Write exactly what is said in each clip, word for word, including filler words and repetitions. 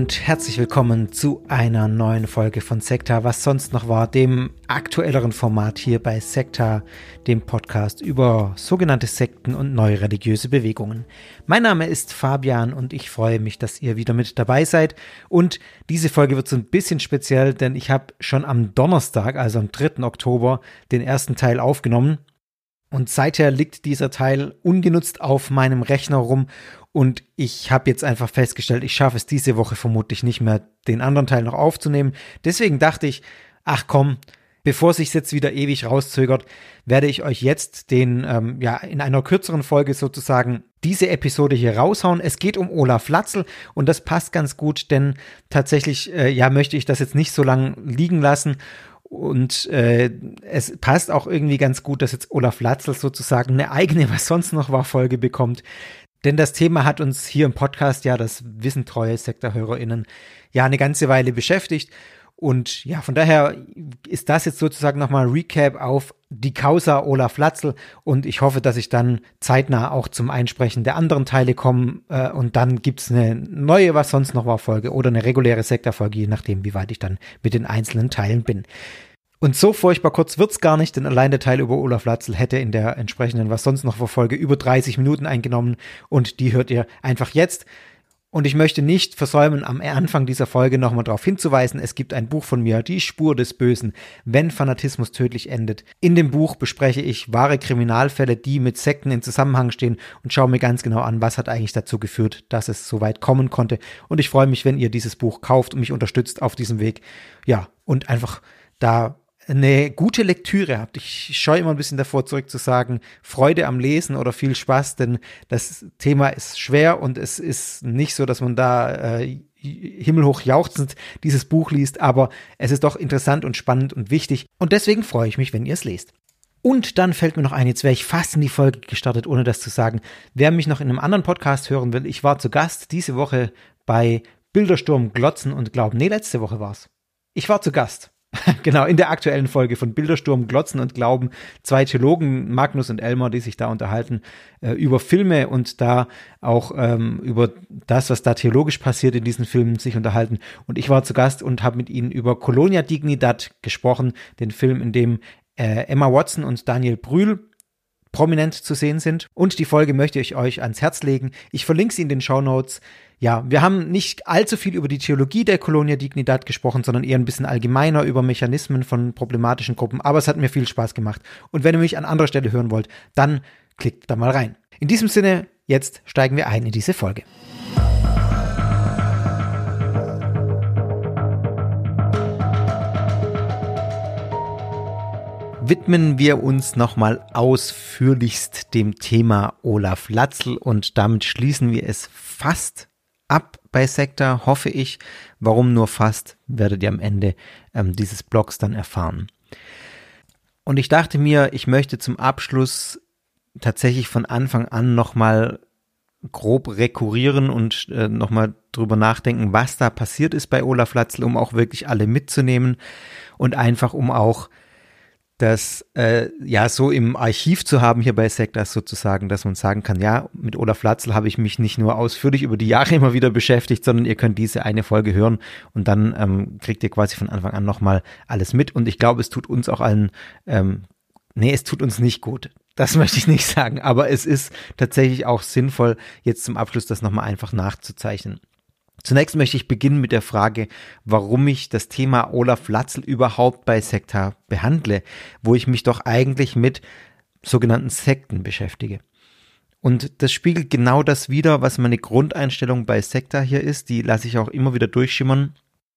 und herzlich willkommen zu einer neuen Folge von Sekta, was sonst noch war, dem aktuelleren Format hier bei Sekta, dem Podcast über sogenannte Sekten und neue religiöse Bewegungen. Mein Name ist Fabian und ich freue mich, dass ihr wieder mit dabei seid. Und diese Folge wird so ein bisschen speziell, denn ich habe schon am Donnerstag, also am dritten Oktober, den ersten Teil aufgenommen. Und seither liegt dieser Teil ungenutzt auf meinem Rechner rum und ich habe jetzt einfach festgestellt, ich schaffe es diese Woche vermutlich nicht mehr, den anderen Teil noch aufzunehmen. Deswegen dachte ich, ach komm, bevor es sich jetzt wieder ewig rauszögert, werde ich euch jetzt den, ähm, ja, in einer kürzeren Folge sozusagen diese Episode hier raushauen. Es geht um Olaf Latzl und das passt ganz gut, denn tatsächlich, äh, ja, möchte ich das jetzt nicht so lange liegen lassen. Und äh, es passt auch irgendwie ganz gut, dass jetzt Olaf Latzl sozusagen eine eigene Was sonst noch war Folge bekommt. Denn das Thema hat uns hier im Podcast, ja, das wissen treue Sekta-HörerInnen, ja eine ganze Weile beschäftigt. Und ja, von daher ist das jetzt sozusagen nochmal ein Recap auf die Causa Olaf Latzl und ich hoffe, dass ich dann zeitnah auch zum Einsprechen der anderen Teile komme äh, und dann gibt's eine neue Was sonst noch war Folge oder eine reguläre Sekta-Folge, je nachdem, wie weit ich dann mit den einzelnen Teilen bin. Und so furchtbar kurz wird's gar nicht, denn allein der Teil über Olaf Latzl hätte in der entsprechenden Was sonst noch war Folge über dreißig Minuten eingenommen und die hört ihr einfach jetzt. Und ich möchte nicht versäumen, am Anfang dieser Folge nochmal darauf hinzuweisen, es gibt ein Buch von mir, Die Spur des Bösen, wenn Fanatismus tödlich endet. In dem Buch bespreche ich wahre Kriminalfälle, die mit Sekten in Zusammenhang stehen und schaue mir ganz genau an, was hat eigentlich dazu geführt, dass es so weit kommen konnte. Und ich freue mich, wenn ihr dieses Buch kauft und mich unterstützt auf diesem Weg. Ja, und einfach da eine gute Lektüre habt. Ich scheue immer ein bisschen davor zurück zu sagen, Freude am Lesen oder viel Spaß, denn das Thema ist schwer und es ist nicht so, dass man da äh, himmelhoch jauchzend dieses Buch liest, aber es ist doch interessant und spannend und wichtig und deswegen freue ich mich, wenn ihr es lest. Und dann fällt mir noch ein, jetzt wäre ich fast in die Folge gestartet, ohne das zu sagen. Wer mich noch in einem anderen Podcast hören will, ich war zu Gast diese Woche bei Bildersturm, Glotzen und Glauben. Nee, letzte Woche war's. Ich war zu Gast. Genau, in der aktuellen Folge von Bildersturm, Glotzen und Glauben, zwei Theologen, Magnus und Elmar, die sich da unterhalten äh, über Filme und da auch ähm, über das, was da theologisch passiert in diesen Filmen, sich unterhalten. Und ich war zu Gast und habe mit ihnen über Colonia Dignidad gesprochen, den Film, in dem äh, Emma Watson und Daniel Brühl prominent zu sehen sind. Und die Folge möchte ich euch ans Herz legen. Ich verlinke sie in den Shownotes. Ja, wir haben nicht allzu viel über die Theologie der Colonia Dignidad gesprochen, sondern eher ein bisschen allgemeiner über Mechanismen von problematischen Gruppen. Aber es hat mir viel Spaß gemacht. Und wenn ihr mich an anderer Stelle hören wollt, dann klickt da mal rein. In diesem Sinne, jetzt steigen wir ein in diese Folge. Widmen wir uns nochmal ausführlichst dem Thema Olaf Latzl und damit schließen wir es fast ab bei Sekta, hoffe ich. Warum nur fast, werdet ihr am Ende ähm, dieses Blogs dann erfahren. Und ich dachte mir, ich möchte zum Abschluss tatsächlich von Anfang an nochmal grob rekurrieren und äh, nochmal drüber nachdenken, was da passiert ist bei Olaf Latzl, um auch wirklich alle mitzunehmen und einfach um auch das äh, ja so im Archiv zu haben hier bei Sekta sozusagen, dass man sagen kann, ja, mit Olaf Latzl habe ich mich nicht nur ausführlich über die Jahre immer wieder beschäftigt, sondern ihr könnt diese eine Folge hören und dann ähm, kriegt ihr quasi von Anfang an nochmal alles mit und ich glaube, es tut uns auch allen, ähm, nee, es tut uns nicht gut. Das möchte ich nicht sagen, aber es ist tatsächlich auch sinnvoll, jetzt zum Abschluss das nochmal einfach nachzuzeichnen. Zunächst möchte ich beginnen mit der Frage, warum ich das Thema Olaf Latzl überhaupt bei Sekta behandle, wo ich mich doch eigentlich mit sogenannten Sekten beschäftige. Und das spiegelt genau das wider, was meine Grundeinstellung bei Sekta hier ist, die lasse ich auch immer wieder durchschimmern.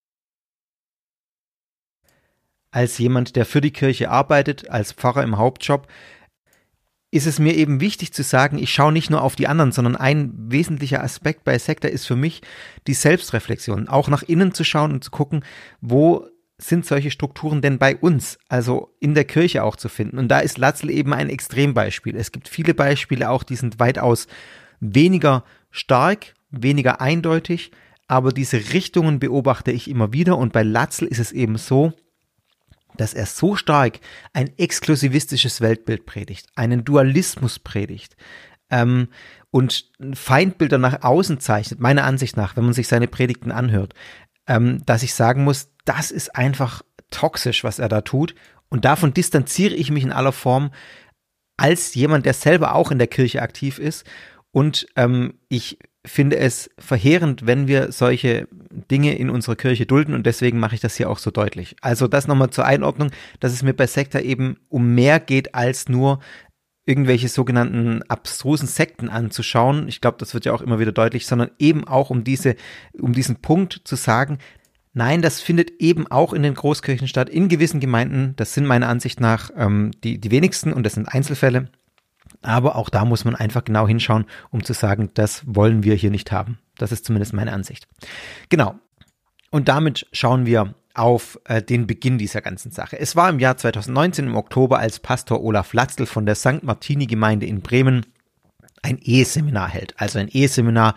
Als jemand, der für die Kirche arbeitet, als Pfarrer im Hauptjob, ist es mir eben wichtig zu sagen, ich schaue nicht nur auf die anderen, sondern ein wesentlicher Aspekt bei Sekta ist für mich die Selbstreflexion. Auch nach innen zu schauen und zu gucken, wo sind solche Strukturen denn bei uns, also in der Kirche auch zu finden. Und da ist Latzl eben ein Extrembeispiel. Es gibt viele Beispiele auch, die sind weitaus weniger stark, weniger eindeutig, aber diese Richtungen beobachte ich immer wieder und bei Latzl ist es eben so, dass er so stark ein exklusivistisches Weltbild predigt, einen Dualismus predigt, ähm, und Feindbilder nach außen zeichnet, meiner Ansicht nach, wenn man sich seine Predigten anhört, ähm, dass ich sagen muss, das ist einfach toxisch, was er da tut. Und davon distanziere ich mich in aller Form als jemand, der selber auch in der Kirche aktiv ist. Und ähm, ich finde es verheerend, wenn wir solche Dinge in unserer Kirche dulden, und deswegen mache ich das hier auch so deutlich. Also das nochmal zur Einordnung, dass es mir bei Sekta eben um mehr geht, als nur irgendwelche sogenannten abstrusen Sekten anzuschauen. Ich glaube, das wird ja auch immer wieder deutlich, sondern eben auch um diese, um diesen Punkt zu sagen, nein, das findet eben auch in den Großkirchen statt, in gewissen Gemeinden. Das sind meiner Ansicht nach ähm, die, die wenigsten, und das sind Einzelfälle. Aber auch da muss man einfach genau hinschauen, um zu sagen, das wollen wir hier nicht haben. Das ist zumindest meine Ansicht. Genau. Und damit schauen wir auf äh, den Beginn dieser ganzen Sache. Es war im Jahr zweitausendneunzehn im Oktober, als Pastor Olaf Latzl von der Sankt Martini-Gemeinde in Bremen ein Eheseminar hält. Also ein Eheseminar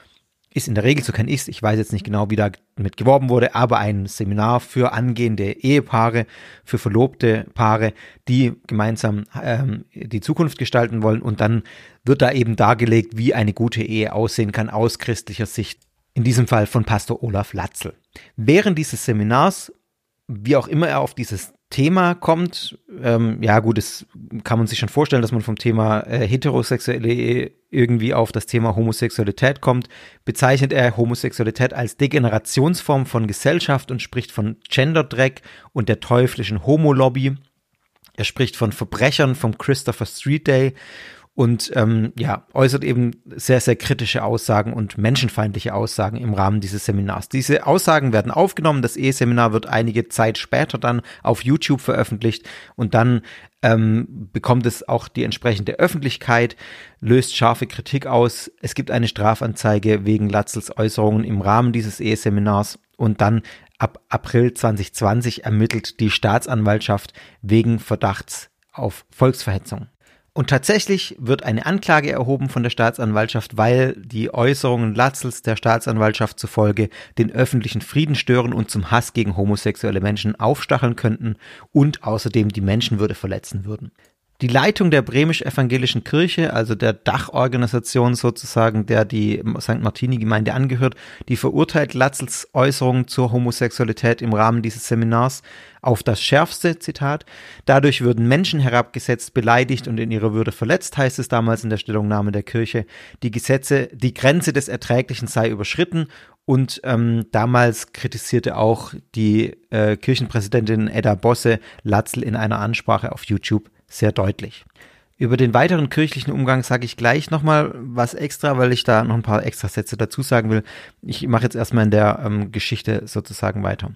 ist in der Regel, so kenne ich es, ich weiß jetzt nicht genau, wie da mit geworben wurde, aber ein Seminar für angehende Ehepaare, für verlobte Paare, die gemeinsam ähm, die Zukunft gestalten wollen, und dann wird da eben dargelegt, wie eine gute Ehe aussehen kann aus christlicher Sicht. In diesem Fall von Pastor Olaf Latzl. Während dieses Seminars, wie auch immer er auf dieses Thema kommt, ähm, ja gut, das kann man sich schon vorstellen, dass man vom Thema äh, heterosexuelle Ehe irgendwie auf das Thema Homosexualität kommt, bezeichnet er Homosexualität als Degenerationsform von Gesellschaft und spricht von Genderdreck und der teuflischen Homo-Lobby. Er spricht von Verbrechern vom Christopher Street Day und ähm, ja, äußert eben sehr, sehr kritische Aussagen und menschenfeindliche Aussagen im Rahmen dieses Seminars. Diese Aussagen werden aufgenommen, das Eheseminar wird einige Zeit später dann auf YouTube veröffentlicht, und dann ähm, bekommt es auch die entsprechende Öffentlichkeit, löst scharfe Kritik aus. Es gibt eine Strafanzeige wegen Latzls Äußerungen im Rahmen dieses Eheseminars, und dann ab April zwanzig zwanzig ermittelt die Staatsanwaltschaft wegen Verdachts auf Volksverhetzung. Und tatsächlich wird eine Anklage erhoben von der Staatsanwaltschaft, weil die Äußerungen Latzls der Staatsanwaltschaft zufolge den öffentlichen Frieden stören und zum Hass gegen homosexuelle Menschen aufstacheln könnten und außerdem die Menschenwürde verletzen würden. Die Leitung der bremisch-evangelischen Kirche, also der Dachorganisation sozusagen, der die Sankt Martini-Gemeinde angehört, die verurteilt Latzls Äußerungen zur Homosexualität im Rahmen dieses Seminars auf das Schärfste, Zitat. Dadurch würden Menschen herabgesetzt, beleidigt und in ihrer Würde verletzt, heißt es damals in der Stellungnahme der Kirche. Die Gesetze, die Grenze des Erträglichen sei überschritten. Und ähm, damals kritisierte auch die äh, Kirchenpräsidentin Edda Bosse Latzl in einer Ansprache auf YouTube sehr deutlich. Über den weiteren kirchlichen Umgang sage ich gleich nochmal was extra, weil ich da noch ein paar extra Sätze dazu sagen will. Ich mache jetzt erstmal in der ähm, Geschichte sozusagen weiter.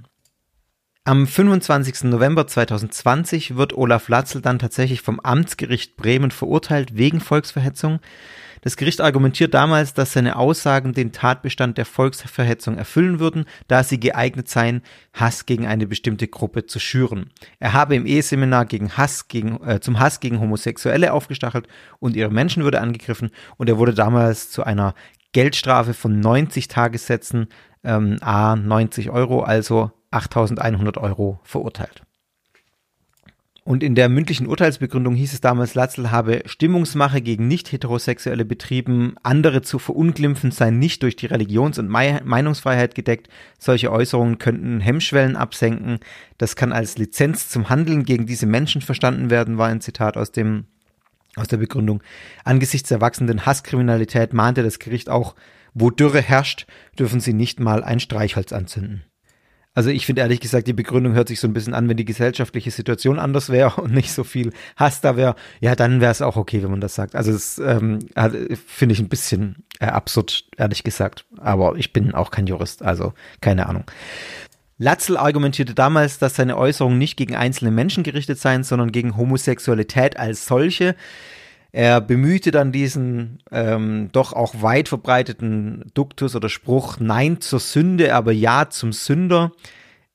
Am fünfundzwanzigsten November zweitausendzwanzig wird Olaf Latzl dann tatsächlich vom Amtsgericht Bremen verurteilt wegen Volksverhetzung. Das Gericht argumentiert damals, dass seine Aussagen den Tatbestand der Volksverhetzung erfüllen würden, da sie geeignet seien, Hass gegen eine bestimmte Gruppe zu schüren. Er habe im Eheseminar gegen Hass gegen, äh, zum Hass gegen Homosexuelle aufgestachelt und ihre Menschenwürde angegriffen, und er wurde damals zu einer Geldstrafe von neunzig Tagessätzen, ähm, à neunzig Euro, also achttausendeinhundert Euro verurteilt. Und in der mündlichen Urteilsbegründung hieß es damals, Latzl habe Stimmungsmache gegen Nicht-Heterosexuelle betrieben, andere zu verunglimpfen sei nicht durch die Religions- und Meinungsfreiheit gedeckt. Solche Äußerungen könnten Hemmschwellen absenken. Das kann als Lizenz zum Handeln gegen diese Menschen verstanden werden, war ein Zitat aus dem aus der Begründung. Angesichts der wachsenden Hasskriminalität mahnte das Gericht auch, wo Dürre herrscht, dürfen sie nicht mal ein Streichholz anzünden. Also ich finde ehrlich gesagt, die Begründung hört sich so ein bisschen an, wenn die gesellschaftliche Situation anders wäre und nicht so viel Hass da wäre, ja, dann wäre es auch okay, wenn man das sagt. Also das ähm, finde ich ein bisschen äh, absurd, ehrlich gesagt. Aber ich bin auch kein Jurist, also keine Ahnung. Latzl argumentierte damals, dass seine Äußerungen nicht gegen einzelne Menschen gerichtet seien, sondern gegen Homosexualität als solche. Er bemühte dann diesen ähm, doch auch weit verbreiteten Duktus oder Spruch, Nein zur Sünde, aber Ja zum Sünder.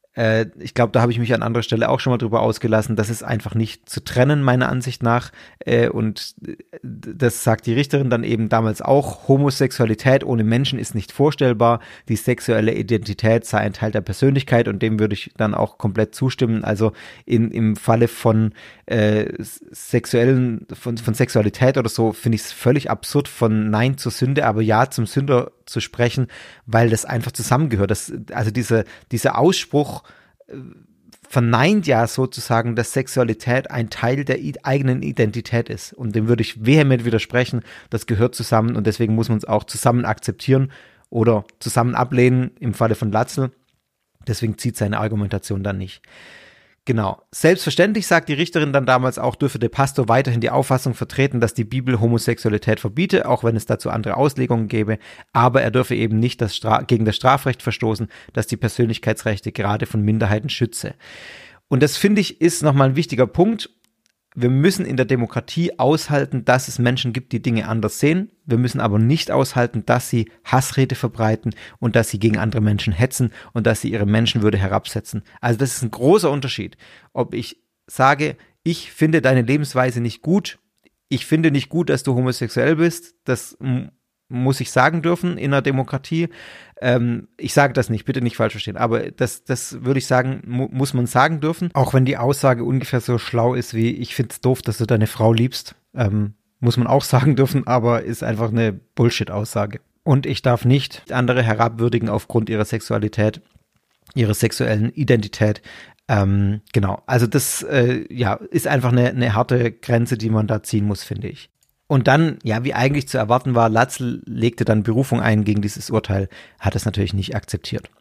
Äh, ich glaube, da habe ich mich an anderer Stelle auch schon mal drüber ausgelassen. Das ist einfach nicht zu trennen, meiner Ansicht nach. Äh, und das sagt die Richterin dann eben damals auch. Homosexualität ohne Menschen ist nicht vorstellbar. Die sexuelle Identität sei ein Teil der Persönlichkeit und dem würde ich dann auch komplett zustimmen. Also in, im Falle von äh, sexuellen, von, von Sexualität oder so, finde ich es völlig absurd, von Nein zur Sünde, aber Ja zum Sünder zu sprechen, weil das einfach zusammengehört. Das, also diese, dieser Ausspruch äh, verneint ja sozusagen, dass Sexualität ein Teil der i- eigenen Identität ist. Und dem würde ich vehement widersprechen. Das gehört zusammen und deswegen muss man es auch zusammen akzeptieren oder zusammen ablehnen im Falle von Latzel. Deswegen zieht seine Argumentation dann nicht. Genau. Selbstverständlich, sagt die Richterin dann damals auch, dürfe der Pastor weiterhin die Auffassung vertreten, dass die Bibel Homosexualität verbiete, auch wenn es dazu andere Auslegungen gäbe, aber er dürfe eben nicht das Stra- gegen das Strafrecht verstoßen, das die Persönlichkeitsrechte gerade von Minderheiten schütze. Und das, finde ich, ist nochmal ein wichtiger Punkt. Wir müssen in der Demokratie aushalten, dass es Menschen gibt, die Dinge anders sehen. Wir müssen aber nicht aushalten, dass sie Hassrede verbreiten und dass sie gegen andere Menschen hetzen und dass sie ihre Menschenwürde herabsetzen. Also das ist ein großer Unterschied. Ob ich sage, ich finde deine Lebensweise nicht gut, ich finde nicht gut, dass du homosexuell bist, das m- muss ich sagen dürfen in einer Demokratie. Ähm, ich sage das nicht, bitte nicht falsch verstehen, aber das, das würde ich sagen, mu- muss man sagen dürfen. Auch wenn die Aussage ungefähr so schlau ist wie, ich finde es doof, dass du deine Frau liebst, ähm, muss man auch sagen dürfen, aber ist einfach eine Bullshit-Aussage. Und ich darf nicht andere herabwürdigen aufgrund ihrer Sexualität, ihrer sexuellen Identität. Ähm, genau, also das äh, ja, ist einfach eine, eine harte Grenze, die man da ziehen muss, finde ich. Und dann, ja, wie eigentlich zu erwarten war, Latzel legte dann Berufung ein gegen dieses Urteil, hat es natürlich nicht akzeptiert.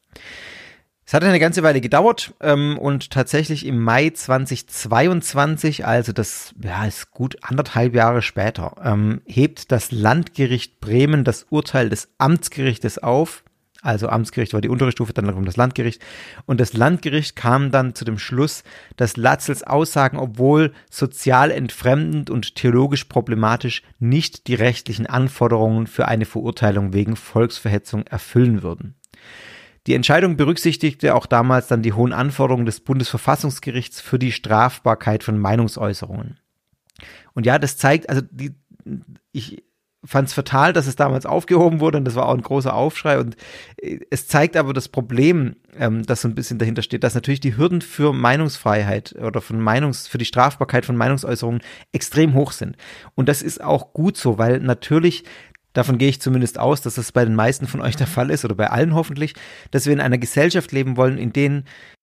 Es hat eine ganze Weile gedauert ähm, und tatsächlich im Mai zweitausendzweiundzwanzig, also das ja, ist gut anderthalb Jahre später, ähm, hebt das Landgericht Bremen das Urteil des Amtsgerichtes auf. Also Amtsgericht war die untere Stufe, dann kommt das Landgericht. Und das Landgericht kam dann zu dem Schluss, dass Latzels Aussagen, obwohl sozial entfremdend und theologisch problematisch, nicht die rechtlichen Anforderungen für eine Verurteilung wegen Volksverhetzung erfüllen würden. Die Entscheidung berücksichtigte auch damals dann die hohen Anforderungen des Bundesverfassungsgerichts für die Strafbarkeit von Meinungsäußerungen. Und ja, das zeigt, also die, ich fand es fatal, dass es damals aufgehoben wurde und das war auch ein großer Aufschrei und es zeigt aber das Problem, ähm, das so ein bisschen dahinter steht, dass natürlich die Hürden für Meinungsfreiheit oder von Meinungs, für die Strafbarkeit von Meinungsäußerungen extrem hoch sind. Und das ist auch gut so, weil natürlich, davon gehe ich zumindest aus, dass das bei den meisten von euch der Fall ist oder bei allen hoffentlich, dass wir in einer Gesellschaft leben wollen, in denen,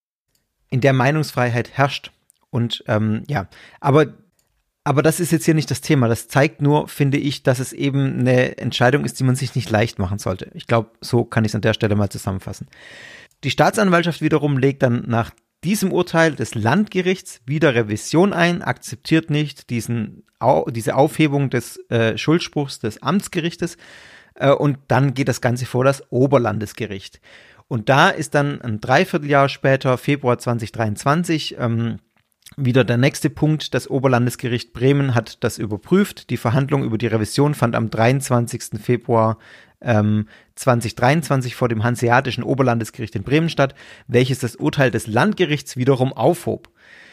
in der Meinungsfreiheit herrscht. Und ähm, ja, aber Aber das ist jetzt hier nicht das Thema. Das zeigt nur, finde ich, dass es eben eine Entscheidung ist, die man sich nicht leicht machen sollte. Ich glaube, so kann ich es an der Stelle mal zusammenfassen. Die Staatsanwaltschaft wiederum legt dann nach diesem Urteil des Landgerichts wieder Revision ein, akzeptiert nicht diesen, diese Aufhebung des äh, Schuldspruchs des Amtsgerichtes äh, und dann geht das Ganze vor das Oberlandesgericht. Und da ist dann ein Dreivierteljahr später, Februar zweitausenddreiundzwanzig, ähm, wieder der nächste Punkt, das Oberlandesgericht Bremen hat das überprüft. Die Verhandlung über die Revision fand am dreiundzwanzigsten Februar ähm, zweitausenddreiundzwanzig vor dem Hanseatischen Oberlandesgericht in Bremen statt, welches das Urteil des Landgerichts wiederum aufhob.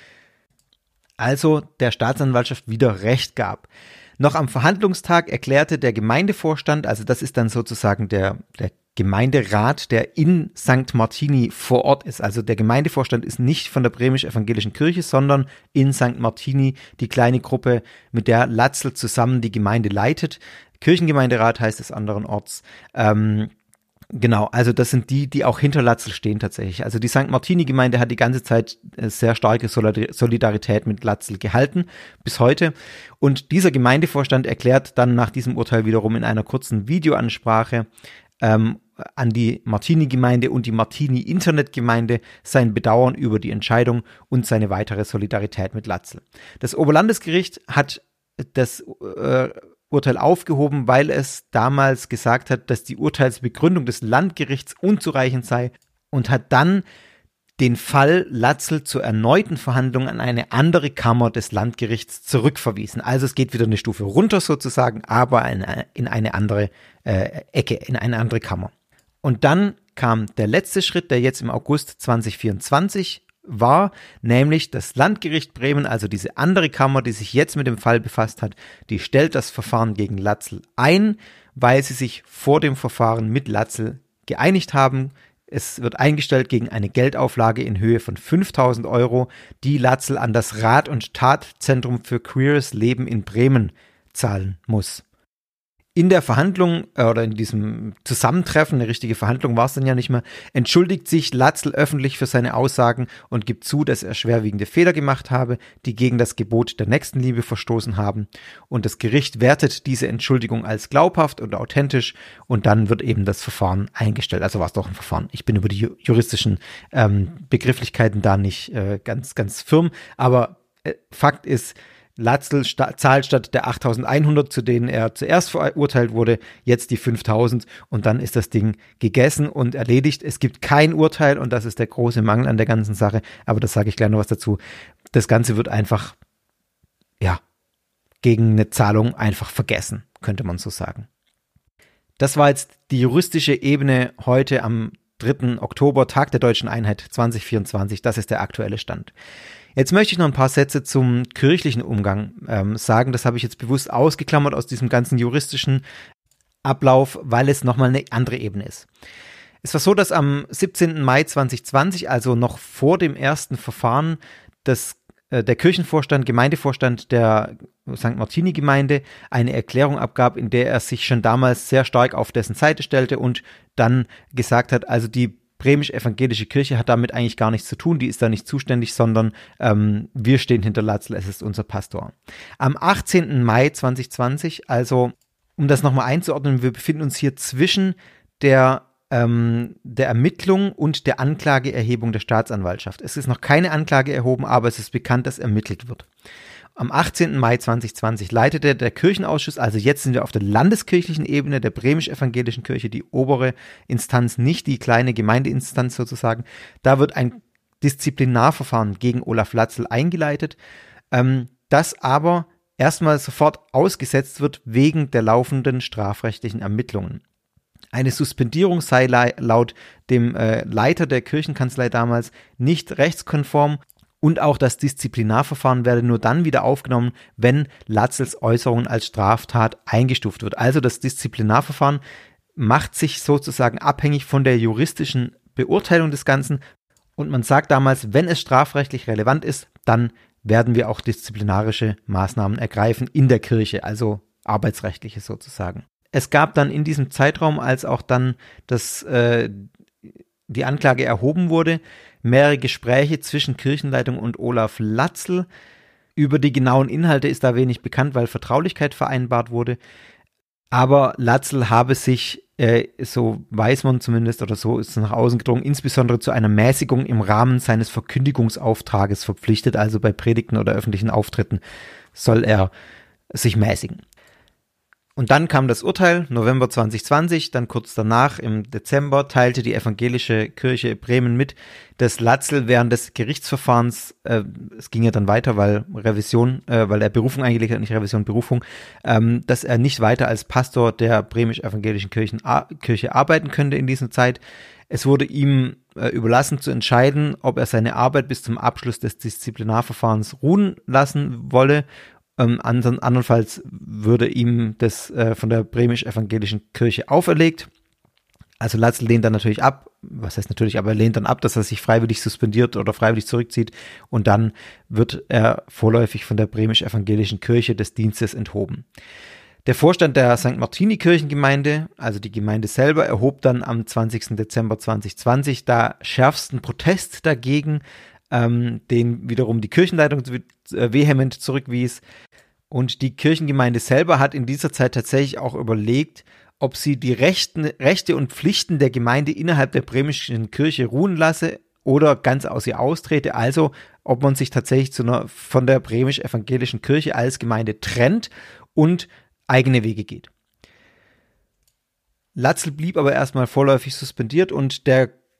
Also der Staatsanwaltschaft wieder Recht gab. Noch am Verhandlungstag erklärte der Gemeindevorstand, also das ist dann sozusagen der, der Gemeinderat, der in Sankt Martini vor Ort ist. Also der Gemeindevorstand ist nicht von der Bremisch-Evangelischen Kirche, sondern in Sankt Martini die kleine Gruppe, mit der Latzel zusammen die Gemeinde leitet. Kirchengemeinderat heißt es anderenorts. Ähm, genau, also das sind die, die auch hinter Latzel stehen tatsächlich. Also die Sankt Martini-Gemeinde hat die ganze Zeit sehr starke Solidarität mit Latzel gehalten, bis heute. Und dieser Gemeindevorstand erklärt dann nach diesem Urteil wiederum in einer kurzen Videoansprache, Ähm, an die Martini-Gemeinde und die Martini-Internetgemeinde sein Bedauern über die Entscheidung und seine weitere Solidarität mit Latzel. Das Oberlandesgericht hat das äh, Urteil aufgehoben, weil es damals gesagt hat, dass die Urteilsbegründung des Landgerichts unzureichend sei und hat dann den Fall Latzel zur erneuten Verhandlung an eine andere Kammer des Landgerichts zurückverwiesen. Also es geht wieder eine Stufe runter sozusagen, aber in, in eine andere äh, Ecke, in eine andere Kammer. Und dann kam der letzte Schritt, der jetzt im August zwanzig vierundzwanzig war, nämlich das Landgericht Bremen, also diese andere Kammer, die sich jetzt mit dem Fall befasst hat, die stellt das Verfahren gegen Latzl ein, weil sie sich vor dem Verfahren mit Latzl geeinigt haben. Es wird eingestellt gegen eine Geldauflage in Höhe von fünftausend Euro, die Latzl an das Rat- und Tatzentrum für queeres Leben in Bremen zahlen muss. In der Verhandlung äh, oder in diesem Zusammentreffen, eine richtige Verhandlung war es dann ja nicht mehr, entschuldigt sich Latzl öffentlich für seine Aussagen und gibt zu, dass er schwerwiegende Fehler gemacht habe, die gegen das Gebot der Nächstenliebe verstoßen haben. Und das Gericht wertet diese Entschuldigung als glaubhaft und authentisch und dann wird eben das Verfahren eingestellt. Also war es doch ein Verfahren. Ich bin über die juristischen ähm, Begrifflichkeiten da nicht äh, ganz, ganz firm, aber äh, Fakt ist, Latzl sta- zahlt statt der achttausendeinhundert, zu denen er zuerst verurteilt wurde, jetzt die fünftausend und dann ist das Ding gegessen und erledigt. Es gibt kein Urteil und das ist der große Mangel an der ganzen Sache, aber das sage ich gleich noch was dazu. Das Ganze wird einfach, ja, gegen eine Zahlung einfach vergessen, könnte man so sagen. Das war jetzt die juristische Ebene heute am dritten Oktober, Tag der Deutschen Einheit zwanzig vierundzwanzig. Das ist der aktuelle Stand. Jetzt möchte ich noch ein paar Sätze zum kirchlichen Umgang ähm, sagen. Das habe ich jetzt bewusst ausgeklammert aus diesem ganzen juristischen Ablauf, weil es nochmal eine andere Ebene ist. Es war so, dass am siebzehnten Mai zweitausendzwanzig, also noch vor dem ersten Verfahren, das, äh, der Kirchenvorstand, Gemeindevorstand der Sankt Martini-Gemeinde eine Erklärung abgab, in der er sich schon damals sehr stark auf dessen Seite stellte und dann gesagt hat, also die Bremisch-Evangelische Kirche hat damit eigentlich gar nichts zu tun, die ist da nicht zuständig, sondern ähm, wir stehen hinter Latzl, es ist unser Pastor. Am achtzehnten Mai zweitausendzwanzig, also um das nochmal einzuordnen, wir befinden uns hier zwischen der, ähm, der Ermittlung und der Anklageerhebung der Staatsanwaltschaft. Es ist noch keine Anklage erhoben, aber es ist bekannt, dass ermittelt wird. Am achtzehnten Mai zweitausendzwanzig leitete der Kirchenausschuss, also jetzt sind wir auf der landeskirchlichen Ebene der Bremisch-Evangelischen Kirche, die obere Instanz, nicht die kleine Gemeindeinstanz sozusagen. Da wird ein Disziplinarverfahren gegen Olaf Latzl eingeleitet, ähm, das aber erstmal sofort ausgesetzt wird wegen der laufenden strafrechtlichen Ermittlungen. Eine Suspendierung sei la- laut dem äh, Leiter der Kirchenkanzlei damals nicht rechtskonform. Und auch das Disziplinarverfahren werde nur dann wieder aufgenommen, wenn Latzls Äußerungen als Straftat eingestuft wird. Also das Disziplinarverfahren macht sich sozusagen abhängig von der juristischen Beurteilung des Ganzen. Und man sagt damals, wenn es strafrechtlich relevant ist, dann werden wir auch disziplinarische Maßnahmen ergreifen in der Kirche, also arbeitsrechtliche sozusagen. Es gab dann in diesem Zeitraum, als auch dann das, äh, die Anklage erhoben wurde, mehrere Gespräche zwischen Kirchenleitung und Olaf Latzl. Über die genauen Inhalte ist da wenig bekannt, weil Vertraulichkeit vereinbart wurde. Aber Latzl habe sich, äh, so weiß man zumindest, oder so ist es nach außen gedrungen, insbesondere zu einer Mäßigung im Rahmen seines Verkündigungsauftrages verpflichtet. Also bei Predigten oder öffentlichen Auftritten soll er sich mäßigen. Und dann kam das Urteil, November zweitausendzwanzig, dann kurz danach, im Dezember, teilte die evangelische Kirche Bremen mit, dass Latzl während des Gerichtsverfahrens, äh, es ging ja dann weiter, weil Revision, äh, weil er Berufung eingelegt hat, nicht Revision, Berufung, ähm, dass er nicht weiter als Pastor der bremisch-evangelischen Kirchen, A- Kirche arbeiten könnte in dieser Zeit. Es wurde ihm äh, überlassen zu entscheiden, ob er seine Arbeit bis zum Abschluss des Disziplinarverfahrens ruhen lassen wolle. Ähm, andern, andernfalls würde ihm das äh, von der bremisch-evangelischen Kirche auferlegt. Also Latzl lehnt dann natürlich ab, was heißt natürlich, aber er lehnt dann ab, dass er sich freiwillig suspendiert oder freiwillig zurückzieht und dann wird er vorläufig von der bremisch-evangelischen Kirche des Dienstes enthoben. Der Vorstand der Sankt Martini-Kirchengemeinde, also die Gemeinde selber, erhob dann am zwanzigsten Dezember zweitausendzwanzig da schärfsten Protest dagegen, ähm, den wiederum die Kirchenleitung vehement zurückwies. Und die Kirchengemeinde selber hat in dieser Zeit tatsächlich auch überlegt, ob sie die Rechten, Rechte und Pflichten der Gemeinde innerhalb der bremischen Kirche ruhen lasse oder ganz aus ihr austrete. Also ob man sich tatsächlich zu einer, von der bremisch-evangelischen Kirche als Gemeinde trennt und eigene Wege geht. Latzl blieb aber erstmal vorläufig suspendiert und der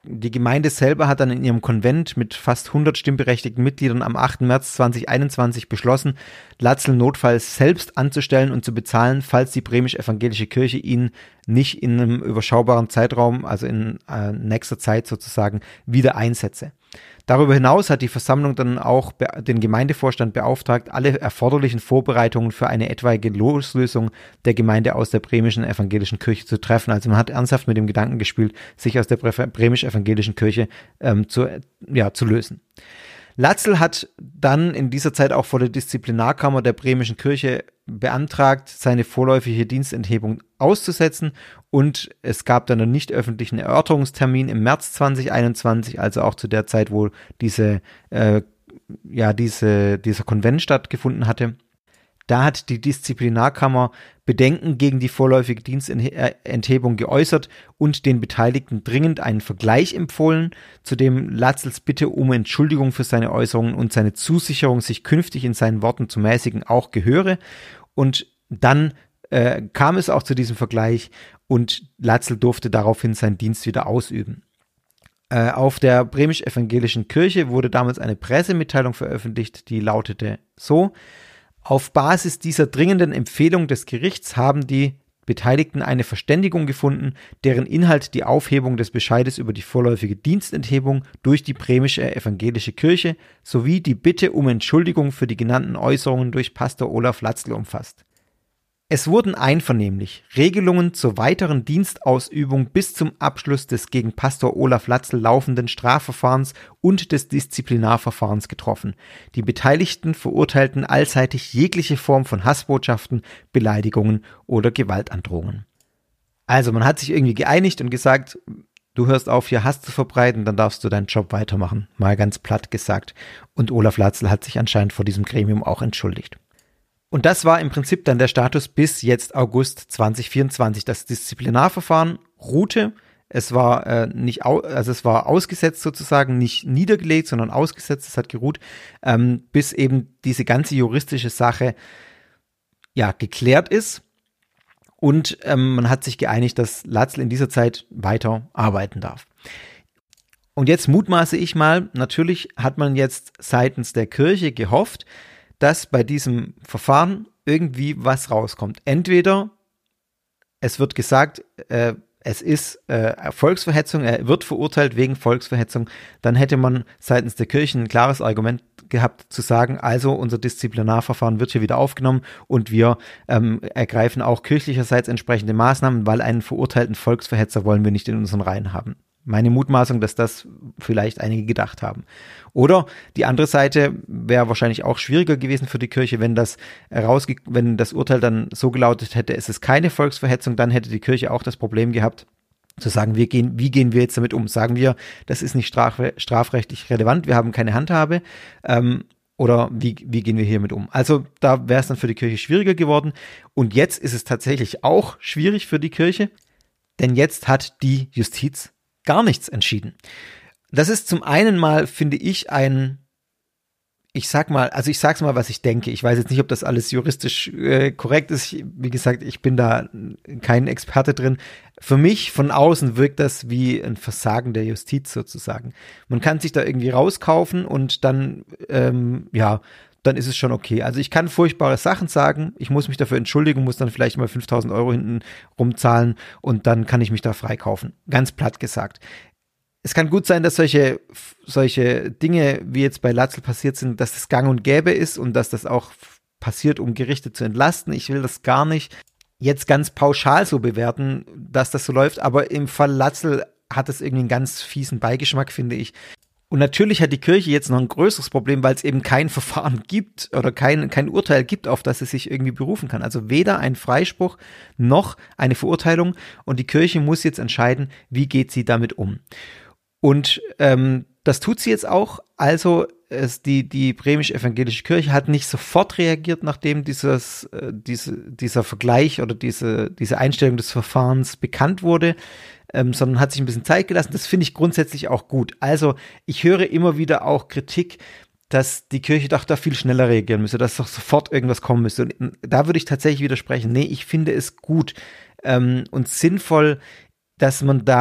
die Gemeinde selber hat dann in ihrem Konvent mit fast hundert stimmberechtigten Mitgliedern am achten März zweitausendeinundzwanzig beschlossen, Latzel notfalls selbst anzustellen und zu bezahlen, falls die bremisch-evangelische Kirche ihn nicht in einem überschaubaren Zeitraum, also in äh, nächster Zeit sozusagen, wieder einsetze. Darüber hinaus hat die Versammlung dann auch den Gemeindevorstand beauftragt, alle erforderlichen Vorbereitungen für eine etwaige Loslösung der Gemeinde aus der bremischen evangelischen Kirche zu treffen. Also man hat ernsthaft mit dem Gedanken gespielt, sich aus der bremisch-evangelischen Kirche ähm, zu, ja, zu lösen. Latzel hat dann in dieser Zeit auch vor der Disziplinarkammer der bremischen Kirche beantragt, seine vorläufige Dienstenthebung auszusetzen, und es gab dann einen nicht öffentlichen Erörterungstermin im März zweitausendeinundzwanzig, also auch zu der Zeit, wo diese, äh, ja, diese, dieser Konvent stattgefunden hatte. Da hat die Disziplinarkammer Bedenken gegen die vorläufige Dienstenthebung geäußert und den Beteiligten dringend einen Vergleich empfohlen, zu dem Latzels Bitte um Entschuldigung für seine Äußerungen und seine Zusicherung, sich künftig in seinen Worten zu mäßigen, auch gehöre. Und dann äh, kam es auch zu diesem Vergleich und Latzel durfte daraufhin seinen Dienst wieder ausüben. Äh, auf der bremisch-evangelischen Kirche wurde damals eine Pressemitteilung veröffentlicht, die lautete so: Auf Basis dieser dringenden Empfehlung des Gerichts haben die Beteiligten eine Verständigung gefunden, deren Inhalt die Aufhebung des Bescheides über die vorläufige Dienstenthebung durch die bremische evangelische Kirche sowie die Bitte um Entschuldigung für die genannten Äußerungen durch Pastor Olaf Latzel umfasst. Es wurden einvernehmlich Regelungen zur weiteren Dienstausübung bis zum Abschluss des gegen Pastor Olaf Latzel laufenden Strafverfahrens und des Disziplinarverfahrens getroffen. Die Beteiligten verurteilten allseitig jegliche Form von Hassbotschaften, Beleidigungen oder Gewaltandrohungen. Also man hat sich irgendwie geeinigt und gesagt, du hörst auf, hier Hass zu verbreiten, dann darfst du deinen Job weitermachen, mal ganz platt gesagt. Und Olaf Latzel hat sich anscheinend vor diesem Gremium auch entschuldigt. Und das war im Prinzip dann der Status bis jetzt August zweitausendvierundzwanzig. Das Disziplinarverfahren ruhte. Es war äh, nicht, au- also es war ausgesetzt sozusagen, nicht niedergelegt, sondern ausgesetzt. Es hat geruht, ähm, bis eben diese ganze juristische Sache ja geklärt ist. Und ähm, man hat sich geeinigt, dass Latzel in dieser Zeit weiter arbeiten darf. Und jetzt mutmaße ich mal, natürlich hat man jetzt seitens der Kirche gehofft, dass bei diesem Verfahren irgendwie was rauskommt. Entweder es wird gesagt, äh, es ist äh, Volksverhetzung, er wird verurteilt wegen Volksverhetzung, dann hätte man seitens der Kirche ein klares Argument gehabt zu sagen, also unser Disziplinarverfahren wird hier wieder aufgenommen und wir ähm, ergreifen auch kirchlicherseits entsprechende Maßnahmen, weil einen verurteilten Volksverhetzer wollen wir nicht in unseren Reihen haben. Meine Mutmaßung, dass das vielleicht einige gedacht haben. Oder die andere Seite wäre wahrscheinlich auch schwieriger gewesen für die Kirche, wenn das rausge- wenn das Urteil dann so gelautet hätte, es ist keine Volksverhetzung, dann hätte die Kirche auch das Problem gehabt, zu sagen, wir gehen, wie gehen wir jetzt damit um? Sagen wir, das ist nicht straf- strafrechtlich relevant, wir haben keine Handhabe, ähm, oder wie, wie gehen wir hiermit um? Also da wäre es dann für die Kirche schwieriger geworden. Und jetzt ist es tatsächlich auch schwierig für die Kirche, denn jetzt hat die Justiz gar nichts entschieden. Das ist zum einen mal, finde ich, ein, ich sag mal, also ich sag's mal, was ich denke. Ich weiß jetzt nicht, ob das alles juristisch äh, korrekt ist. Ich, wie gesagt, ich bin da kein Experte drin. Für mich von außen wirkt das wie ein Versagen der Justiz sozusagen. Man kann sich da irgendwie rauskaufen und dann, ähm, ja, dann ist es schon okay. Also ich kann furchtbare Sachen sagen, ich muss mich dafür entschuldigen, muss dann vielleicht mal fünftausend Euro hinten rumzahlen und dann kann ich mich da freikaufen. Ganz platt gesagt. Es kann gut sein, dass solche, solche Dinge, wie jetzt bei Latzel passiert sind, dass das gang und gäbe ist und dass das auch passiert, um Gerichte zu entlasten. Ich will das gar nicht jetzt ganz pauschal so bewerten, dass das so läuft, aber im Fall Latzel hat es irgendwie einen ganz fiesen Beigeschmack, finde ich. Und natürlich hat die Kirche jetzt noch ein größeres Problem, weil es eben kein Verfahren gibt oder kein, kein Urteil gibt, auf das es sich irgendwie berufen kann. Also weder ein Freispruch noch eine Verurteilung. Und die Kirche muss jetzt entscheiden, wie geht sie damit um. Und ähm, das tut sie jetzt auch. Also es, die, die bremisch-evangelische Kirche hat nicht sofort reagiert, nachdem dieses, äh, diese, dieser Vergleich oder diese, diese Einstellung des Verfahrens bekannt wurde, ähm, sondern hat sich ein bisschen Zeit gelassen. Das finde ich grundsätzlich auch gut. Also ich höre immer wieder auch Kritik, dass die Kirche doch da viel schneller reagieren müsse, dass doch sofort irgendwas kommen müsste. Und da würde ich tatsächlich widersprechen. Nee, ich finde es gut ähm, und sinnvoll, dass man da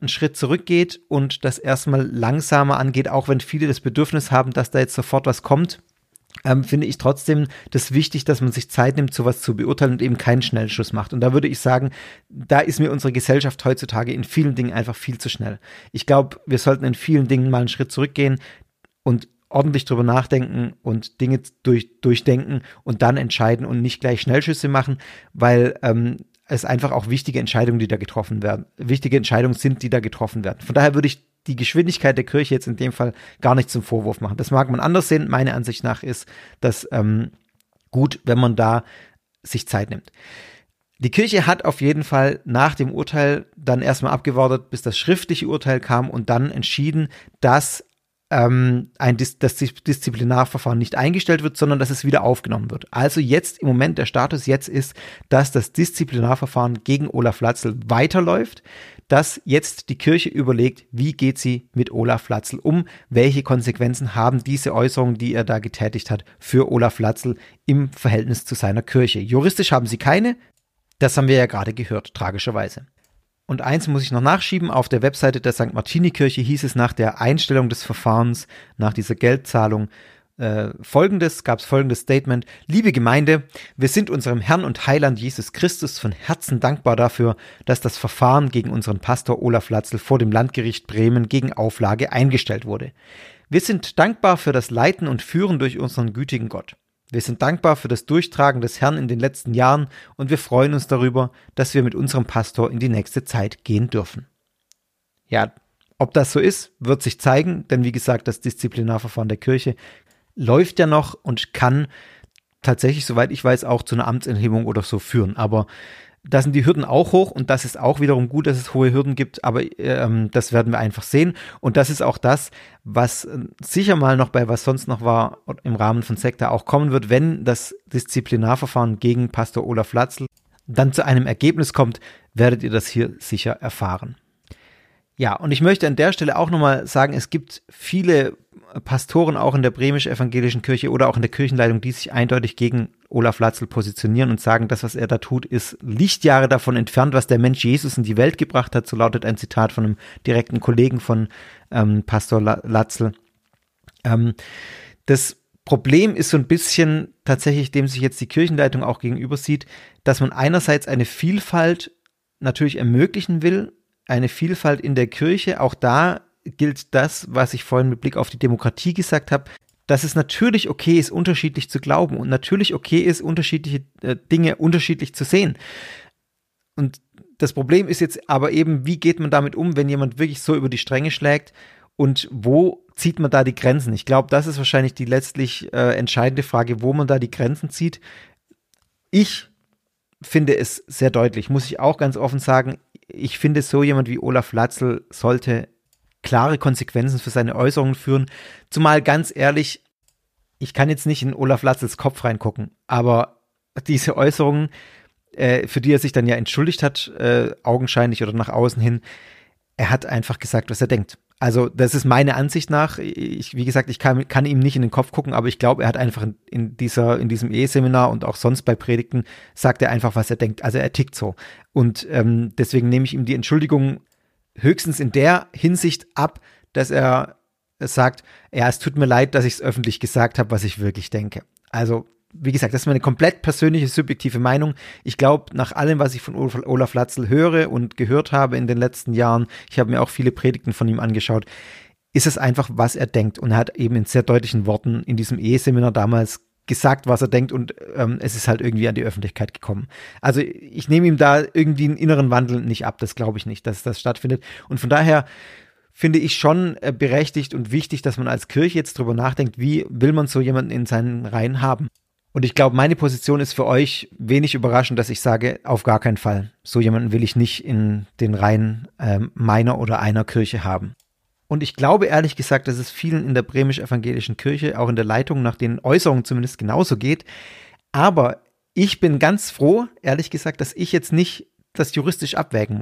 einen Schritt zurückgeht und das erstmal langsamer angeht, auch wenn viele das Bedürfnis haben, dass da jetzt sofort was kommt, ähm, finde ich trotzdem das wichtig, dass man sich Zeit nimmt, sowas zu beurteilen und eben keinen Schnellschuss macht. Und da würde ich sagen, da ist mir unsere Gesellschaft heutzutage in vielen Dingen einfach viel zu schnell. Ich glaube, wir sollten in vielen Dingen mal einen Schritt zurückgehen und ordentlich drüber nachdenken und Dinge durch, durchdenken und dann entscheiden und nicht gleich Schnellschüsse machen, weil ähm, es einfach auch wichtige Entscheidungen, die da getroffen werden, wichtige Entscheidungen sind, die da getroffen werden. Von daher würde ich die Geschwindigkeit der Kirche jetzt in dem Fall gar nicht zum Vorwurf machen. Das mag man anders sehen. Meine Ansicht nach ist das ähm, gut, wenn man da sich Zeit nimmt. Die Kirche hat auf jeden Fall nach dem Urteil dann erstmal abgewartet, bis das schriftliche Urteil kam und dann entschieden, dass ähm, ein Dis- das Disziplinarverfahren nicht eingestellt wird, sondern dass es wieder aufgenommen wird. Also jetzt im Moment der Status jetzt ist, dass das Disziplinarverfahren gegen Olaf Latzel weiterläuft, dass jetzt die Kirche überlegt, wie geht sie mit Olaf Latzel um, welche Konsequenzen haben diese Äußerungen, die er da getätigt hat, für Olaf Latzel im Verhältnis zu seiner Kirche. Juristisch haben sie keine, das haben wir ja gerade gehört, tragischerweise. Und eins muss ich noch nachschieben, auf der Webseite der Sankt Martini-Kirche hieß es nach der Einstellung des Verfahrens, nach dieser Geldzahlung, äh, folgendes, gab es folgendes Statement: Liebe Gemeinde, wir sind unserem Herrn und Heiland Jesus Christus von Herzen dankbar dafür, dass das Verfahren gegen unseren Pastor Olaf Latzel vor dem Landgericht Bremen gegen Auflage eingestellt wurde. Wir sind dankbar für das Leiten und Führen durch unseren gütigen Gott. Wir sind dankbar für das Durchtragen des Herrn in den letzten Jahren und wir freuen uns darüber, dass wir mit unserem Pastor in die nächste Zeit gehen dürfen. Ja, ob das so ist, wird sich zeigen, denn wie gesagt, das Disziplinarverfahren der Kirche läuft ja noch und kann tatsächlich, soweit ich weiß, auch zu einer Amtsenthebung oder so führen. Aber da sind die Hürden auch hoch und das ist auch wiederum gut, dass es hohe Hürden gibt, aber ähm, das werden wir einfach sehen. Und das ist auch das, was äh, sicher mal noch bei was sonst noch war im Rahmen von SECTA auch kommen wird, wenn das Disziplinarverfahren gegen Pastor Olaf Latzel dann zu einem Ergebnis kommt, werdet ihr das hier sicher erfahren. Ja, und ich möchte an der Stelle auch nochmal sagen, es gibt viele Pastoren auch in der bremisch-evangelischen Kirche oder auch in der Kirchenleitung, die sich eindeutig gegen Olaf Latzel positionieren und sagen, das, was er da tut, ist Lichtjahre davon entfernt, was der Mensch Jesus in die Welt gebracht hat. So lautet ein Zitat von einem direkten Kollegen von ähm, Pastor Latzel. Ähm, das Problem ist so ein bisschen tatsächlich, dem sich jetzt die Kirchenleitung auch gegenüber sieht, dass man einerseits eine Vielfalt natürlich ermöglichen will, eine Vielfalt in der Kirche. Auch da gilt das, was ich vorhin mit Blick auf die Demokratie gesagt habe, dass es natürlich okay ist, unterschiedlich zu glauben und natürlich okay ist, unterschiedliche äh, Dinge unterschiedlich zu sehen. Und das Problem ist jetzt aber eben, wie geht man damit um, wenn jemand wirklich so über die Stränge schlägt und wo zieht man da die Grenzen? Ich glaube, das ist wahrscheinlich die letztlich äh, entscheidende Frage, wo man da die Grenzen zieht. Ich finde es sehr deutlich, muss ich auch ganz offen sagen. Ich finde, so jemand wie Olaf Latzel sollte klare Konsequenzen für seine Äußerungen führen. Zumal ganz ehrlich, ich kann jetzt nicht in Olaf Latzels Kopf reingucken, aber diese Äußerungen, äh, für die er sich dann ja entschuldigt hat, äh, augenscheinlich oder nach außen hin, er hat einfach gesagt, was er denkt. Also das ist meine Ansicht nach. Ich, wie gesagt, ich kann, kann ihm nicht in den Kopf gucken, aber ich glaube, er hat einfach in, in, dieser, in diesem Eheseminar und auch sonst bei Predigten, sagt er einfach, was er denkt. Also er tickt so. Und ähm, deswegen nehme ich ihm die Entschuldigung höchstens in der Hinsicht ab, dass er sagt, ja, es tut mir leid, dass ich es öffentlich gesagt habe, was ich wirklich denke. Also, wie gesagt, das ist meine komplett persönliche, subjektive Meinung. Ich glaube, nach allem, was ich von Olaf Latzel höre und gehört habe in den letzten Jahren, ich habe mir auch viele Predigten von ihm angeschaut, ist es einfach, was er denkt. Und er hat eben in sehr deutlichen Worten in diesem Eheseminar damals gesagt, was er denkt und ähm, es ist halt irgendwie an die Öffentlichkeit gekommen. Also ich nehme ihm da irgendwie einen inneren Wandel nicht ab, das glaube ich nicht, dass das stattfindet. Und von daher finde ich schon äh, berechtigt und wichtig, dass man als Kirche jetzt drüber nachdenkt, wie will man so jemanden in seinen Reihen haben. Und ich glaube, meine Position ist für euch wenig überraschend, dass ich sage, auf gar keinen Fall. So jemanden will ich nicht in den Reihen äh, meiner oder einer Kirche haben. Und ich glaube ehrlich gesagt, dass es vielen in der bremisch-evangelischen Kirche, auch in der Leitung, nach den Äußerungen zumindest genauso geht. Aber ich bin ganz froh, ehrlich gesagt, dass ich jetzt nicht das juristisch abwägen muss.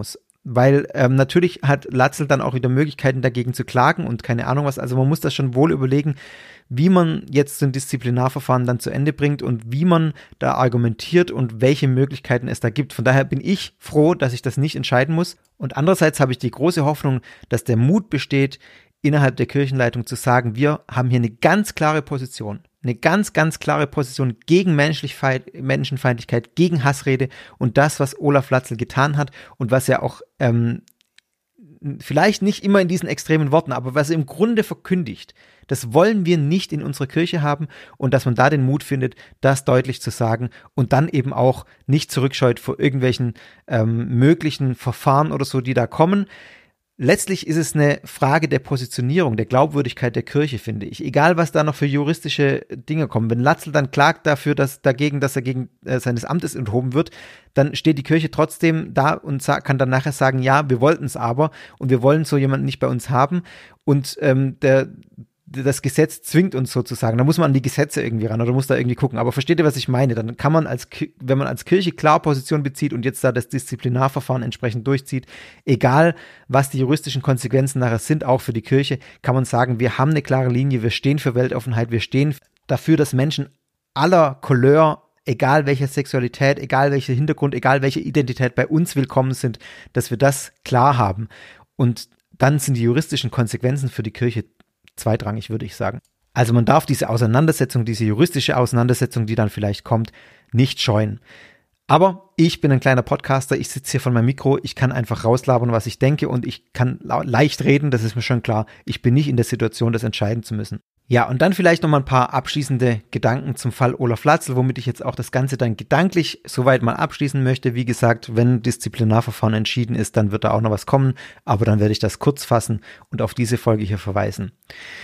weil ähm, natürlich hat Latzel dann auch wieder Möglichkeiten dagegen zu klagen und keine Ahnung was, also man muss das schon wohl überlegen, wie man jetzt so ein Disziplinarverfahren dann zu Ende bringt und wie man da argumentiert und welche Möglichkeiten es da gibt. Von daher bin ich froh, dass ich das nicht entscheiden muss. Und andererseits habe ich die große Hoffnung, dass der Mut besteht, innerhalb der Kirchenleitung zu sagen, wir haben hier eine ganz klare Position, eine ganz, ganz klare Position gegen Menschenfeindlichkeit, gegen Hassrede und das, was Olaf Latzel getan hat und was er auch ähm, vielleicht nicht immer in diesen extremen Worten, aber was er im Grunde verkündigt, das wollen wir nicht in unserer Kirche haben und dass man da den Mut findet, das deutlich zu sagen und dann eben auch nicht zurückscheut vor irgendwelchen ähm, möglichen Verfahren oder so, die da kommen. Letztlich ist es eine Frage der Positionierung, der Glaubwürdigkeit der Kirche, finde ich. Egal, was da noch für juristische Dinge kommen. Wenn Latzel dann klagt dafür, dass dagegen, dass er gegen äh, seines Amtes enthoben wird, dann steht die Kirche trotzdem da und sa- kann dann nachher sagen, ja, wir wollten es aber und wir wollen so jemanden nicht bei uns haben. Und ähm, der das Gesetz zwingt uns sozusagen, da muss man an die Gesetze irgendwie ran oder muss da irgendwie gucken, aber versteht ihr, was ich meine? Dann kann man als, wenn man als Kirche klar Position bezieht und jetzt da das Disziplinarverfahren entsprechend durchzieht, egal was die juristischen Konsequenzen nachher sind, auch für die Kirche, kann man sagen, wir haben eine klare Linie, wir stehen für Weltoffenheit, wir stehen dafür, dass Menschen aller Couleur, egal welcher Sexualität, egal welcher Hintergrund, egal welche Identität bei uns willkommen sind, dass wir das klar haben. Und dann sind die juristischen Konsequenzen für die Kirche zweitrangig, würde ich sagen. Also man darf diese Auseinandersetzung, diese juristische Auseinandersetzung, die dann vielleicht kommt, nicht scheuen. Aber ich bin ein kleiner Podcaster, ich sitze hier vor meinem Mikro, ich kann einfach rauslabern, was ich denke und ich kann leicht reden, das ist mir schon klar. Ich bin nicht in der Situation, das entscheiden zu müssen. Ja, und dann vielleicht noch mal ein paar abschließende Gedanken zum Fall Olaf Latzel, womit ich jetzt auch das Ganze dann gedanklich soweit mal abschließen möchte. Wie gesagt, wenn Disziplinarverfahren entschieden ist, dann wird da auch noch was kommen, aber dann werde ich das kurz fassen und auf diese Folge hier verweisen.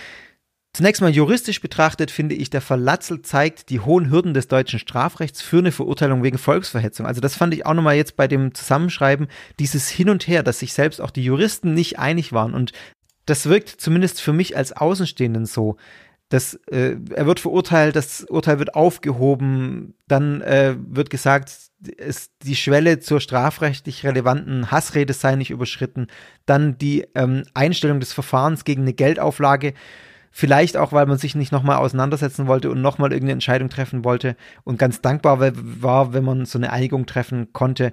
Zunächst mal juristisch betrachtet finde ich, der Fall Latzel zeigt die hohen Hürden des deutschen Strafrechts für eine Verurteilung wegen Volksverhetzung. Also das fand ich auch nochmal jetzt bei dem Zusammenschreiben, dieses Hin und Her, dass sich selbst auch die Juristen nicht einig waren und das wirkt zumindest für mich als Außenstehenden so, dass äh, er wird verurteilt, das Urteil wird aufgehoben, dann äh, wird gesagt, es, die Schwelle zur strafrechtlich relevanten Hassrede sei nicht überschritten, dann die ähm, Einstellung des Verfahrens gegen eine Geldauflage, vielleicht auch, weil man sich nicht nochmal auseinandersetzen wollte und nochmal irgendeine Entscheidung treffen wollte und ganz dankbar war, wenn man so eine Einigung treffen konnte.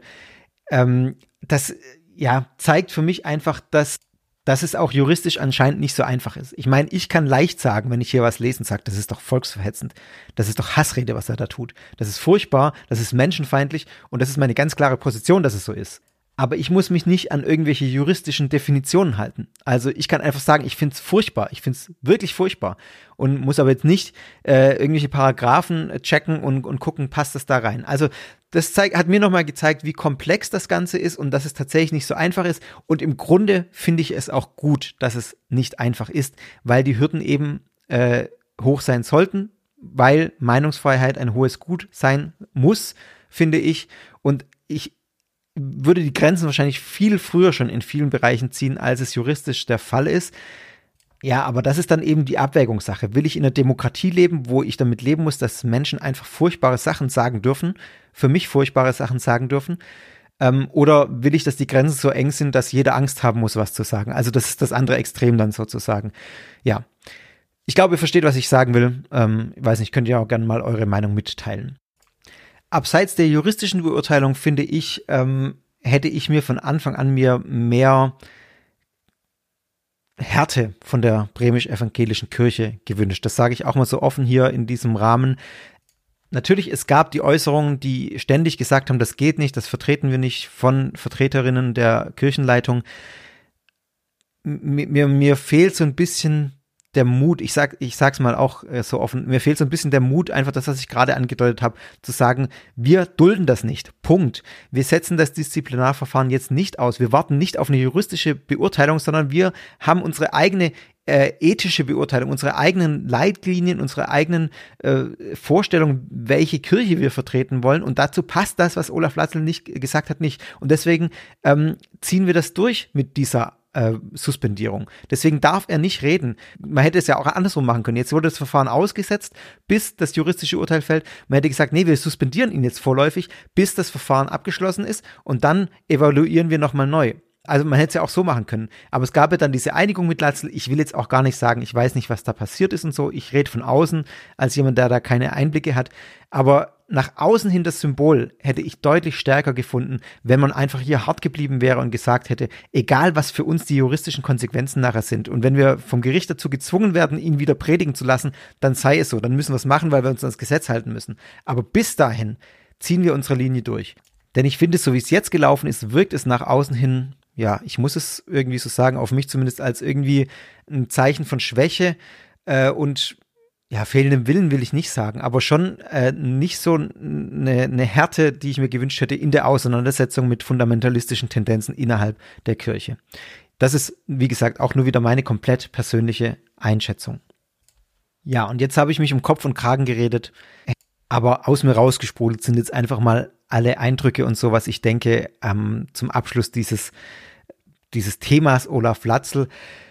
Ähm, das ja zeigt für mich einfach, dass dass es auch juristisch anscheinend nicht so einfach ist. Ich meine, ich kann leicht sagen, wenn ich hier was lese und sage, das ist doch volksverhetzend, das ist doch Hassrede, was er da tut. Das ist furchtbar, das ist menschenfeindlich und das ist meine ganz klare Position, dass es so ist. Aber ich muss mich nicht an irgendwelche juristischen Definitionen halten. Also ich kann einfach sagen, ich finde es furchtbar, ich finde es wirklich furchtbar und muss aber jetzt nicht äh, irgendwelche Paragraphen checken und, und gucken, passt das da rein. Also das zeigt, hat mir nochmal gezeigt, wie komplex das Ganze ist und dass es tatsächlich nicht so einfach ist. Und im Grunde finde ich es auch gut, dass es nicht einfach ist, weil die Hürden eben äh, hoch sein sollten, weil Meinungsfreiheit ein hohes Gut sein muss, finde ich. Und ich würde die Grenzen wahrscheinlich viel früher schon in vielen Bereichen ziehen, als es juristisch der Fall ist. Ja, aber das ist dann eben die Abwägungssache. Will ich in einer Demokratie leben, wo ich damit leben muss, dass Menschen einfach furchtbare Sachen sagen dürfen, für mich furchtbare Sachen sagen dürfen? Ähm, oder will ich, dass die Grenzen so eng sind, dass jeder Angst haben muss, was zu sagen? Also das ist das andere Extrem dann sozusagen. Ja, ich glaube, ihr versteht, was ich sagen will. Ähm, ich weiß nicht, könnt ihr auch gerne mal eure Meinung mitteilen. Abseits der juristischen Beurteilung, finde ich, ähm, hätte ich mir von Anfang an mir mehr Härte von der bremisch-evangelischen Kirche gewünscht. Das sage ich auch mal so offen hier in diesem Rahmen. Natürlich, es gab die Äußerungen, die ständig gesagt haben, das geht nicht, das vertreten wir nicht, von Vertreterinnen der Kirchenleitung. Mir, mir, mir fehlt so ein bisschen der Mut, ich sag, ich sag's mal auch äh, so offen, mir fehlt so ein bisschen der Mut, einfach das, was ich gerade angedeutet habe, zu sagen, wir dulden das nicht. Punkt. Wir setzen das Disziplinarverfahren jetzt nicht aus. Wir warten nicht auf eine juristische Beurteilung, sondern wir haben unsere eigene äh, ethische Beurteilung, unsere eigenen Leitlinien, unsere eigenen äh, Vorstellungen, welche Kirche wir vertreten wollen. Und dazu passt das, was Olaf Latzel nicht gesagt hat, nicht. Und deswegen ähm, ziehen wir das durch mit dieser Äh, Suspendierung. Deswegen darf er nicht reden. Man hätte es ja auch andersrum machen können. Jetzt wurde das Verfahren ausgesetzt, bis das juristische Urteil fällt. Man hätte gesagt, nee, wir suspendieren ihn jetzt vorläufig, bis das Verfahren abgeschlossen ist und dann evaluieren wir nochmal neu. Also man hätte es ja auch so machen können. Aber es gab ja dann diese Einigung mit Lazzl. Ich will jetzt auch gar nicht sagen, ich weiß nicht, was da passiert ist und so. Ich rede von außen, als jemand, der da keine Einblicke hat. Aber nach außen hin das Symbol hätte ich deutlich stärker gefunden, wenn man einfach hier hart geblieben wäre und gesagt hätte, egal was für uns die juristischen Konsequenzen nachher sind. Und wenn wir vom Gericht dazu gezwungen werden, ihn wieder predigen zu lassen, dann sei es so. Dann müssen wir es machen, weil wir uns an das Gesetz halten müssen. Aber bis dahin ziehen wir unsere Linie durch. Denn ich finde, so wie es jetzt gelaufen ist, wirkt es nach außen hin, ja, ich muss es irgendwie so sagen, auf mich zumindest als irgendwie ein Zeichen von Schwäche äh, und ja, fehlendem Willen will ich nicht sagen, aber schon äh, nicht so eine, eine Härte, die ich mir gewünscht hätte in der Auseinandersetzung mit fundamentalistischen Tendenzen innerhalb der Kirche. Das ist, wie gesagt, auch nur wieder meine komplett persönliche Einschätzung. Ja, und jetzt habe ich mich um Kopf und Kragen geredet, aber aus mir rausgesprudelt sind jetzt einfach mal alle Eindrücke und so, was ich denke, ähm, zum Abschluss dieses, dieses Themas Olaf Lazzl.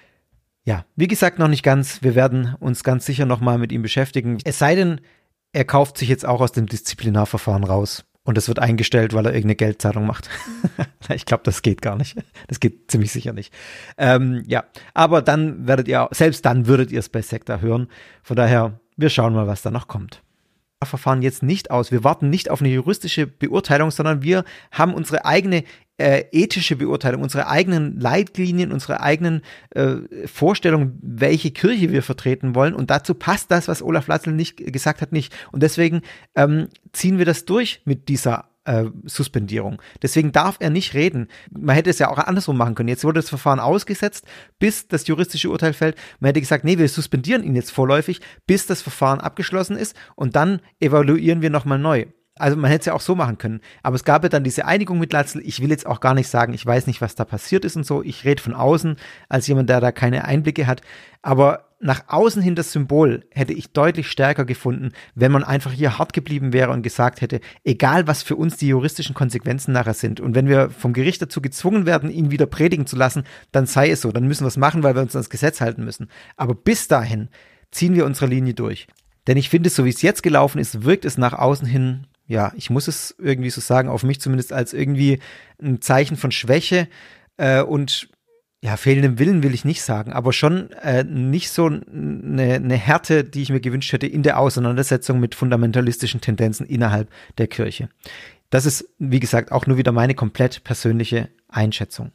Ja, wie gesagt, noch nicht ganz. Wir werden uns ganz sicher nochmal mit ihm beschäftigen. Es sei denn, er kauft sich jetzt auch aus dem Disziplinarverfahren raus und es wird eingestellt, weil er irgendeine Geldzahlung macht. Ich glaube, das geht gar nicht. Das geht ziemlich sicher nicht. Ähm, ja, aber dann werdet ihr, selbst dann würdet ihr es bei Secta hören. Von daher, wir schauen mal, was da noch kommt. Verfahren jetzt nicht aus. Wir warten nicht auf eine juristische Beurteilung, sondern wir haben unsere eigene äh, ethische Beurteilung, unsere eigenen Leitlinien, unsere eigenen äh, Vorstellungen, welche Kirche wir vertreten wollen. Und dazu passt das, was Olaf Lazzl nicht gesagt hat, nicht. Und deswegen ähm, ziehen wir das durch mit dieser Äh, Suspendierung. Deswegen darf er nicht reden. Man hätte es ja auch andersrum machen können. Jetzt wurde das Verfahren ausgesetzt, bis das juristische Urteil fällt. Man hätte gesagt, nee, wir suspendieren ihn jetzt vorläufig, bis das Verfahren abgeschlossen ist und dann evaluieren wir nochmal neu. Also man hätte es ja auch so machen können. Aber es gab ja dann diese Einigung mit Lazzl. Ich will jetzt auch gar nicht sagen, ich weiß nicht, was da passiert ist und so. Ich rede von außen, als jemand, der da keine Einblicke hat. Aber nach außen hin das Symbol hätte ich deutlich stärker gefunden, wenn man einfach hier hart geblieben wäre und gesagt hätte, egal was für uns die juristischen Konsequenzen nachher sind. Und wenn wir vom Gericht dazu gezwungen werden, ihn wieder predigen zu lassen, dann sei es so. Dann müssen wir es machen, weil wir uns an das Gesetz halten müssen. Aber bis dahin ziehen wir unsere Linie durch. Denn ich finde, so wie es jetzt gelaufen ist, wirkt es nach außen hin, ja, ich muss es irgendwie so sagen, auf mich zumindest als irgendwie ein Zeichen von Schwäche äh, und ja, fehlendem Willen will ich nicht sagen, aber schon äh, nicht so eine, eine Härte, die ich mir gewünscht hätte in der Auseinandersetzung mit fundamentalistischen Tendenzen innerhalb der Kirche. Das ist, wie gesagt, auch nur wieder meine komplett persönliche Einschätzung.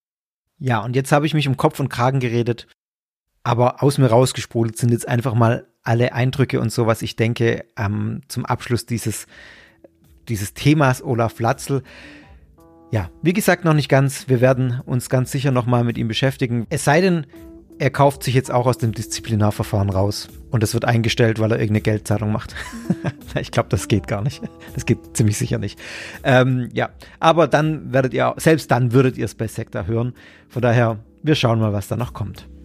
Ja, und jetzt habe ich mich um Kopf und Kragen geredet, aber aus mir rausgesprudelt sind jetzt einfach mal alle Eindrücke und so, was ich denke, ähm, zum Abschluss dieses, dieses Themas Olaf Lazzl. Ja, wie gesagt, noch nicht ganz. Wir werden uns ganz sicher nochmal mit ihm beschäftigen. Es sei denn, er kauft sich jetzt auch aus dem Disziplinarverfahren raus und es wird eingestellt, weil er irgendeine Geldzahlung macht. Ich glaube, das geht gar nicht. Das geht ziemlich sicher nicht. Ähm, ja, aber dann werdet ihr, selbst dann würdet ihr es bei Secta hören. Von daher, wir schauen mal, was da noch kommt.